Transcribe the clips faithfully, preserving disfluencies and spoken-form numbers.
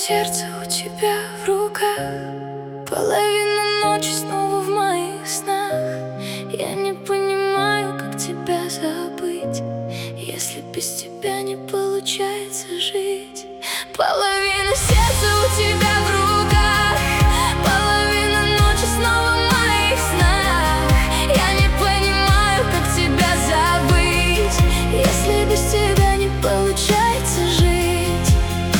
сердце у тебя в руках, половина ночи снова в моих снах. Я не понимаю, как тебя забыть, если без тебя не получается жить. Половина сердца у тебя в руках, половина ночи снова в моих снах. Я не понимаю, как тебя забыть, если без тебя не получается жить.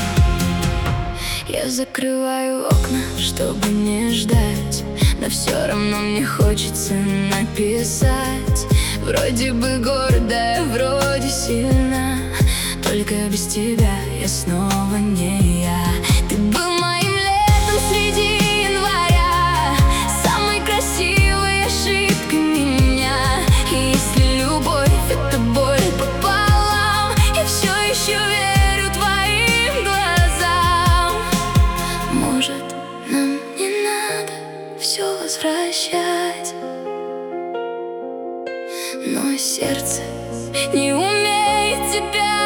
Я закрываю окна, чтобы не ждать, но все равно мне хочется написать. Вроде бы гордая, вроде сильна, только без тебя я снова не я. Ты был моим летом среди января, самой красивой ошибкой меня. И если любовь — это боль пополам, я все еще верю твоим глазам. Может, нам не надо все возвращать, но сердце не умеет тебя